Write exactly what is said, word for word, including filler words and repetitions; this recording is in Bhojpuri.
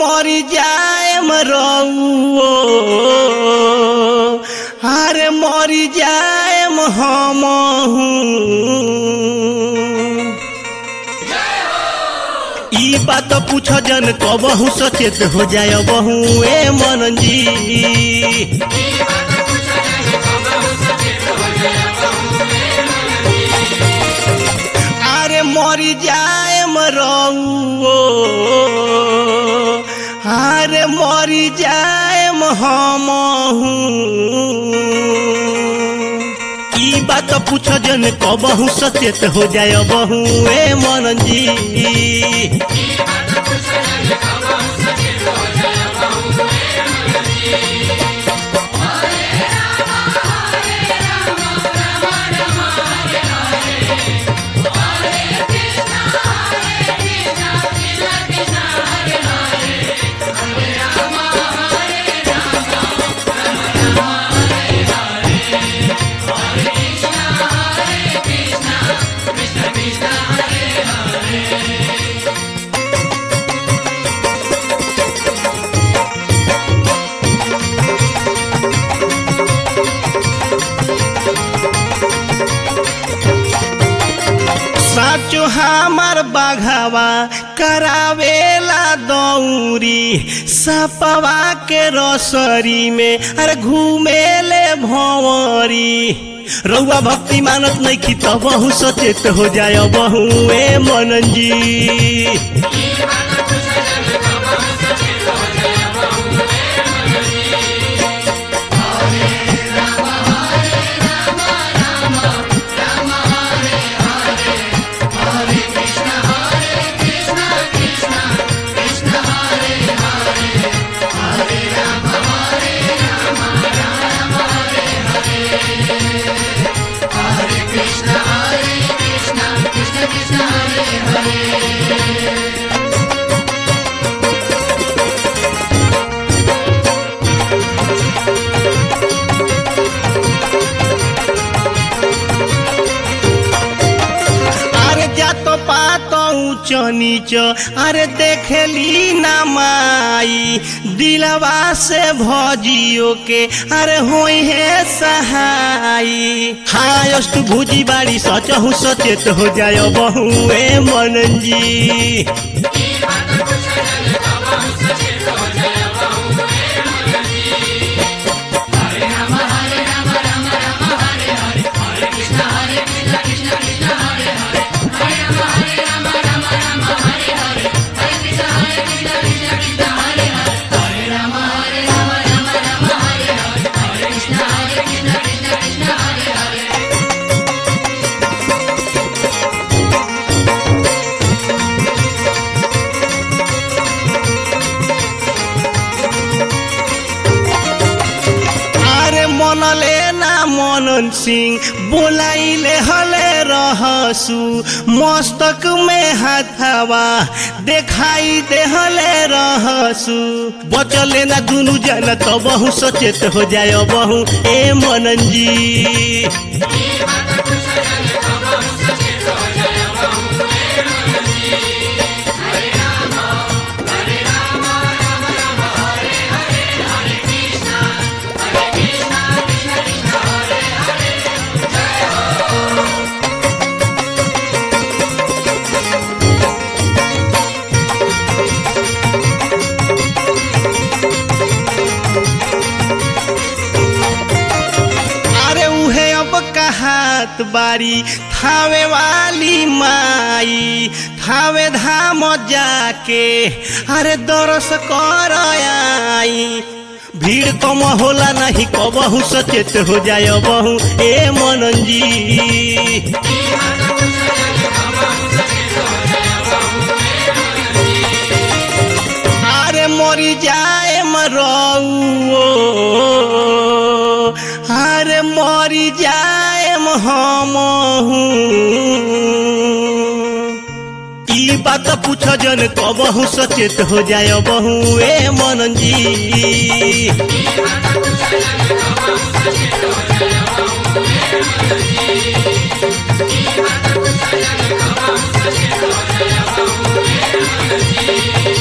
मरी जाए मरऊ अरे मरी जाए हमहू ई बात पूछ जन कबहू सचेत हो जाए बहू ए मनन जी। अरे मरी जाए मरऊ अरे मरी जाए हमहू ई बात पूछ जन कबहू सचेत हो जाए बहू ए मनन जी। साचो हमार बाघावा करावेला दौरी सपवा के रसरी में अरे घूमेले भंवरी रउआ भक्ति मानत नहीं की तब बहु सचेत हो जाए बहू ए मनन जी। नीच अरे देखली ना माई दिलवा से भजियो के अरे होई है सहाई हाँ अष्ट भुजी बाड़ी सचहु सचेत हो जाए बहू ए मनन जी। मनन सिंह बोलाइले हले रहसु मस्तक में हाथवा देखाई दे हले रहसु बचले ना दुनु जन तो बहु सचेत हो जाए बहू ए मनन जी। बारी थावे वाली माई थावे धाम जाके अरे दरस कर आई भीड़ कम होला नहीं कबहू सचेत हो जाए बहू ए मनन जी। अरे मरी जाए मरऊ अरे मरी जाए हमहू ई बात पूछ जन कबहू सचेत हो जाए बहू ए मनन जी। Thank you.